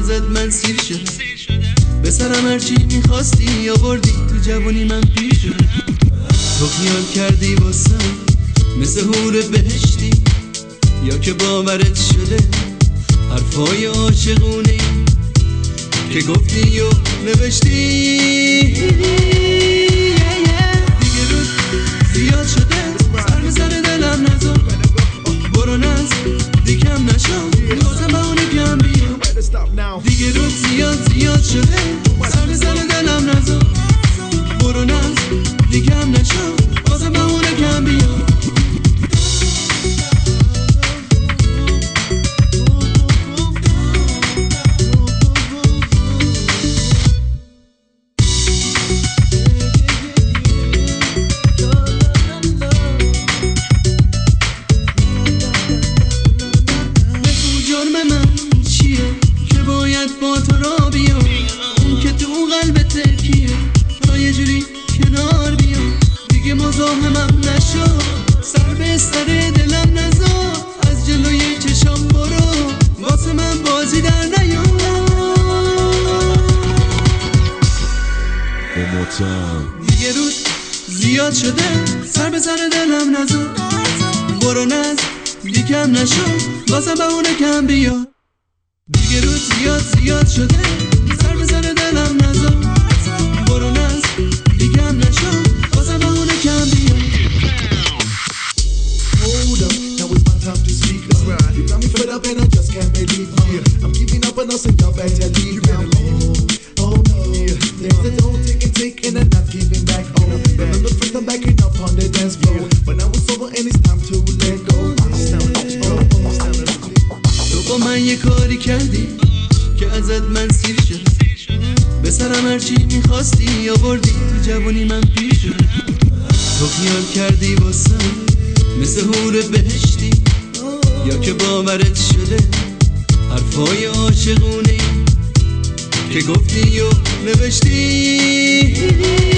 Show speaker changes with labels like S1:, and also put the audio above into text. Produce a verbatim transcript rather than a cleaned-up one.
S1: ازت من سیر شدم، به سرم هرچی میخواستی آوردی، تو جوانی من پیر شدم. تو خیال کردی واسم مثل حور بهشتی، یا که باورت شده حرفای عاشقونه که گفتی و نوشتی. دیگه روز زیاد شده سر میزنه دلم نزار، برو نز دیگم نشم بازم بهونه کم بیا. دیگه روز زیاد زیاد شده سر میزنه دلم نزار، برو نز دیگم نشم بازم بهونه کم بیا. با تو را بیام اون که تو قلبت کیه، تا یه جوری کنار بیام. دیگه مزاحمم نشو، سر به سر دلم نذار، از جلوی چشام برو، واسه من بازی در نیار. دیگه روز زیاد شده سر به سر دلم نذار، برو نز دیگم نشو واسه بهونه کم بیا. دیگه روز زیاد زیاد شده سر به سر دلم نذار، برو نز دیگم نشو واسه بهونه کم بیا.
S2: Hold up, now it's my time to speak up. You got me fed up and I just can't believe it. I'm giving up on us and y'all better leave now. Oh, oh no, there's a don't take and take and I'm not giving back. Oh, remember first I'm backing up on the dance floor, but now it's over and it's time to let go. It's time to let go. It's time to let go.
S1: با من یه کاری کردی که ازت من سیر شدم، به سرم هرچی میخواستی آوردی، تو جوانی من پیر شدم. تو خیال کردی واسم مثل حور بهشتی، یا که باورت شده حرفای عاشقونه که گفتی و نوشتی.